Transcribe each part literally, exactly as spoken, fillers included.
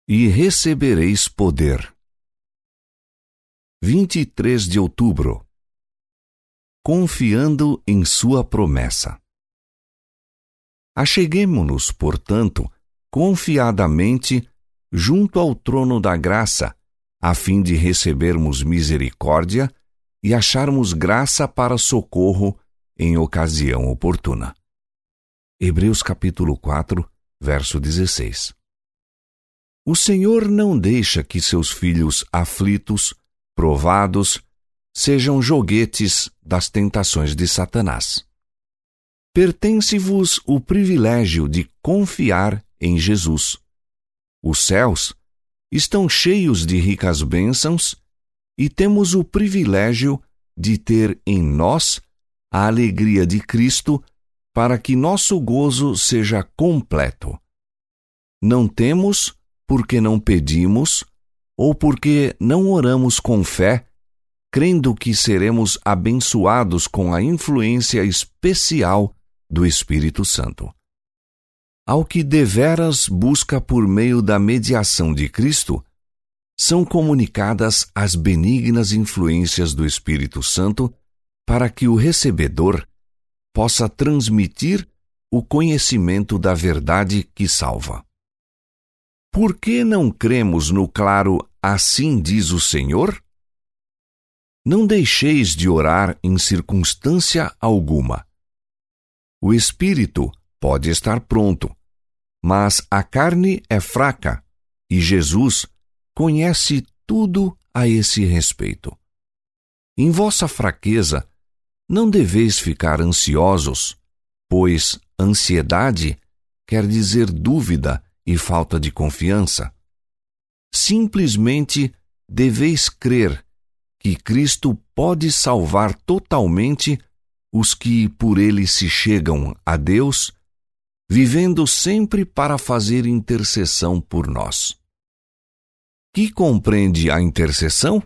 e recebereis poder. vinte e três de outubro. Confiando em sua promessa. Acheguemo-nos, portanto, confiadamente junto ao trono da graça, a fim de recebermos misericórdia e acharmos graça para socorro em ocasião oportuna. Hebreus capítulo quatro, verso dezesseis. O Senhor não deixa que seus filhos aflitos, provados, sejam joguetes das tentações de Satanás. Pertence-vos o privilégio de confiar em Jesus. Os céus estão cheios de ricas bênçãos e temos o privilégio de ter em nós a alegria de Cristo para que nosso gozo seja completo. Não temos porque não pedimos ou porque não oramos com fé, crendo que seremos abençoados com a influência especial do Espírito Santo. Ao que deveras busca por meio da mediação de Cristo, são comunicadas as benignas influências do Espírito Santo para que o recebedor possa transmitir o conhecimento da verdade que salva. Por que não cremos no claro "assim diz o Senhor"? Não deixeis de orar em circunstância alguma. O espírito pode estar pronto, mas a carne é fraca, e Jesus conhece tudo a esse respeito. Em vossa fraqueza, não deveis ficar ansiosos, pois ansiedade quer dizer dúvida e falta de confiança. Simplesmente deveis crer que Cristo pode salvar totalmente os que por ele se chegam a Deus, vivendo sempre para fazer intercessão por nós. Que compreende a intercessão?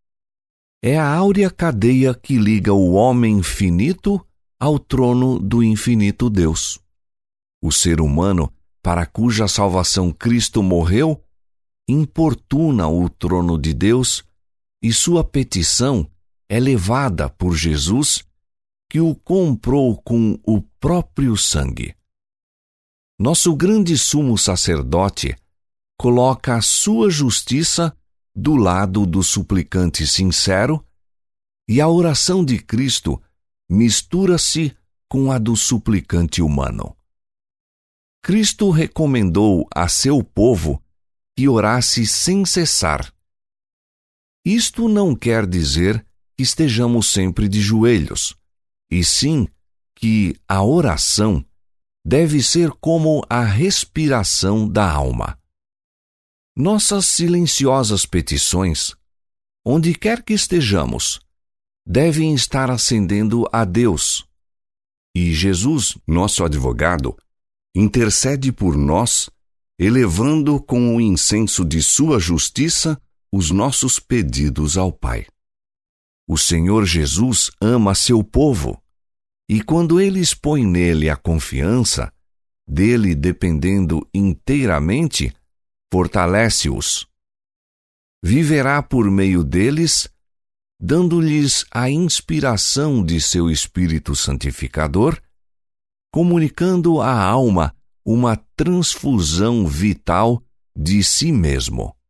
É a áurea cadeia que liga o homem finito ao trono do infinito Deus. O ser humano, para cuja salvação Cristo morreu, importuna o trono de Deus e sua petição é levada por Jesus, que o comprou com o próprio sangue. Nosso grande sumo sacerdote coloca a sua justiça do lado do suplicante sincero e a oração de Cristo mistura-se com a do suplicante humano. Cristo recomendou a seu povo que orasse sem cessar. Isto não quer dizer que estejamos sempre de joelhos, e sim que a oração deve ser como a respiração da alma. Nossas silenciosas petições, onde quer que estejamos, devem estar ascendendo a Deus. E Jesus, nosso advogado, intercede por nós, elevando com o incenso de sua justiça os nossos pedidos ao Pai. O Senhor Jesus ama seu povo, e quando eles põem nele a confiança, dele dependendo inteiramente, fortalece-os. Viverá por meio deles, dando-lhes a inspiração de seu Espírito Santificador, comunicando à alma uma transfusão vital de si mesmo.